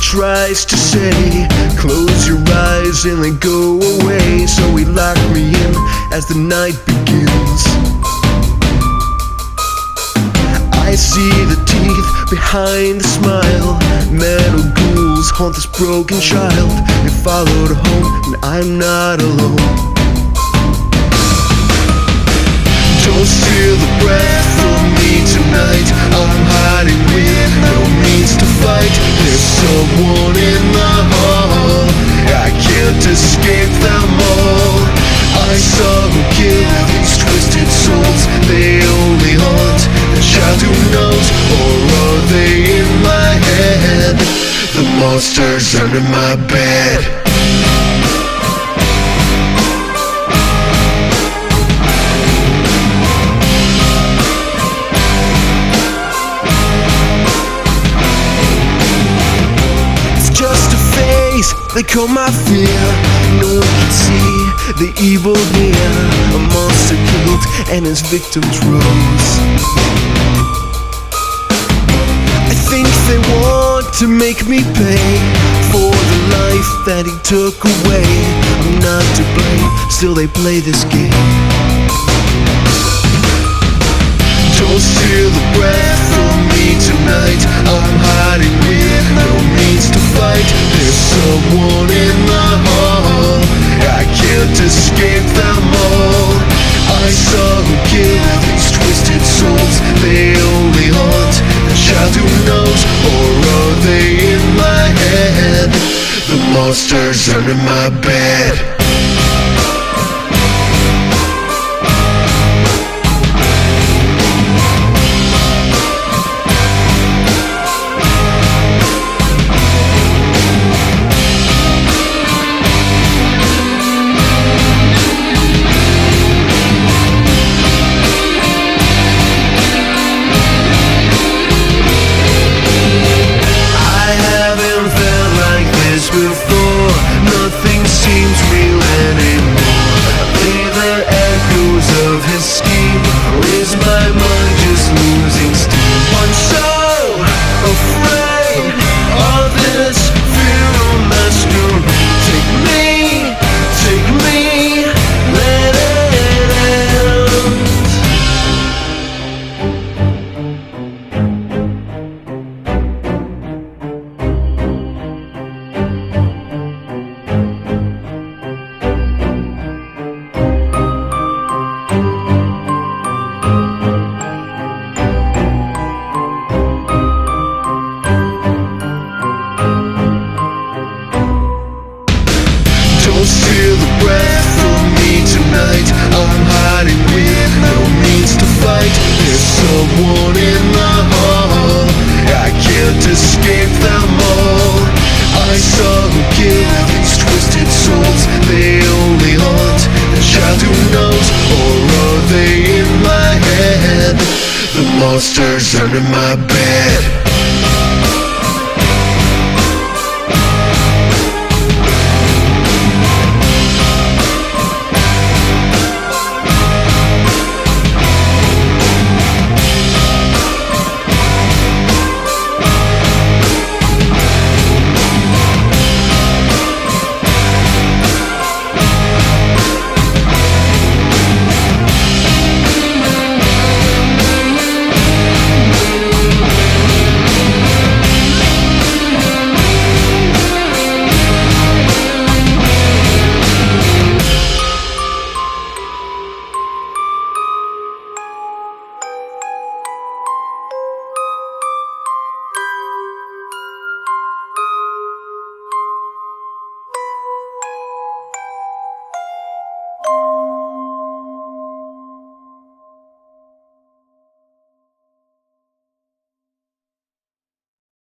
tries to say, close your eyes and then go away. So he locked me in as the night begins. I see the teeth behind the smile. Metal ghouls haunt this broken child. They followed home and I'm not alone. Don't steal the breath from me tonight. I'm hiding with no means to fight. There's someone in the hall. I can't escape them all. I saw who killed these twisted souls. They only haunt the child who knows. Or are they in my head? The monsters under my bed. They call my fear. No one can see the evil here. A monster killed and his victims rose. I think they want to make me pay for the life that he took away. I'm not to blame, still they play this game. Don't steal the breath from me tonight. I'm hiding with no means to fight. There's someone in the hall. I can't escape them all. I saw who killed these twisted souls. They only haunt the child who knows. Or are they in my head? The monsters under my bed. Before, nothing seems real anymore. Are the echoes of his scheme, or is my mind just losing steam? I'm so afraid of this funeral masquerade. Take me, let it end. Don't steal the breath from me tonight. I'm hiding with no means to fight. There's someone in the hall. I can't escape them all. I saw who killed these twisted souls. They only haunt the child who knows. Or are they in my head? The monsters under my bed.